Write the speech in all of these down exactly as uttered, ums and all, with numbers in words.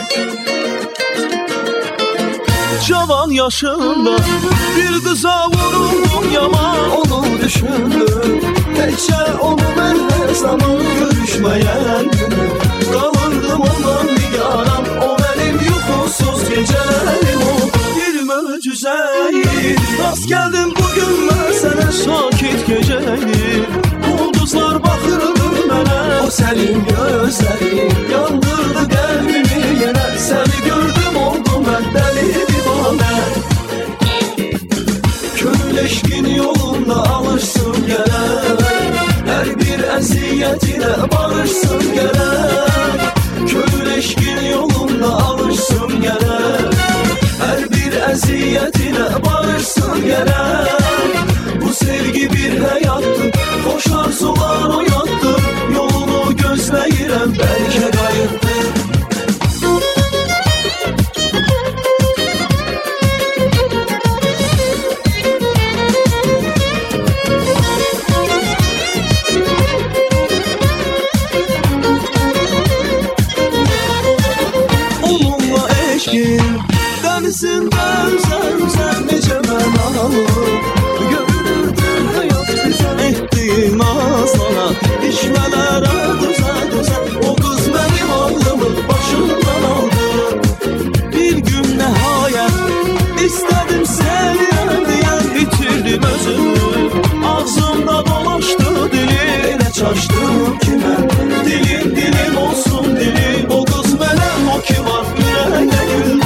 Cavan yaşında bir kıza vuruldum yaman. Onu düşündüm Təkcə onu mən her zaman görüşmeyen günüm. Kalırdım ondan nigaram, o benim yuxusuz gecelerim. O Bir möcüzeydi, rast geldim bugün ben sana sakit geceydi. Ulduzlar bakırdı mənə, o senin gözlerin yandırdı kalbimi yine. Seni gördüm oldum ben deli divane. Könül eşkin yolunda alırsın gerek, her bir eziyetine barışsın gerek. Könül eşkin yolunda alırsın gerek, her bir eziyetine barışsın gerek. Bu sevgi bir hayattır, hoş arzular oyattır. Yolunu gözleyirem belki kayıttır. Denizinde üzer üzer nece ben alır. Görünürdü hayat güzel, ettiğim azana içmelere düze düze. O kız benim aklımı başımdan aldı. Bir gün nihayet istedim seni diyen, bitirdim özümü. Ağzımda dolaştı dili, ele çaştım kime. Dilim dilim olsun dilim, o kız benim o ki var yüreğine güldü.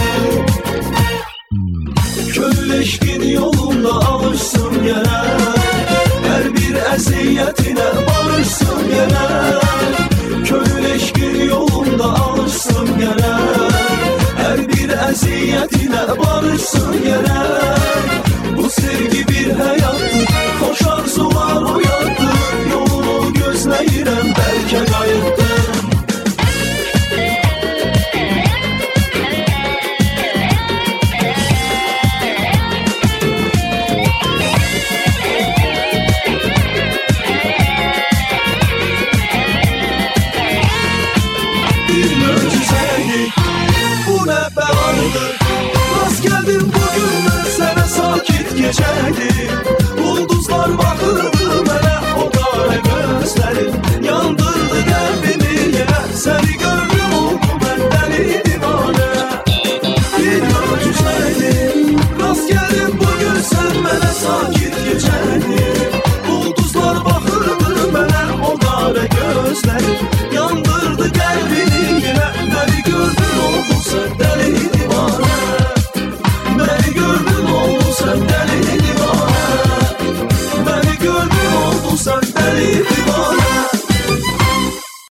Könül eşkin yolunda alırsın gerek, her bir eziyetine barışsın gerek. Könül eşkin yolunda alırsın gerek, her bir eziyetine barışsın gerek. Bu sevgi bir hayattır, hoş arzular uyattır. Yolunu gözleyirem belki kayıttır. Rast geldim bugün ben sana sakit geceydi.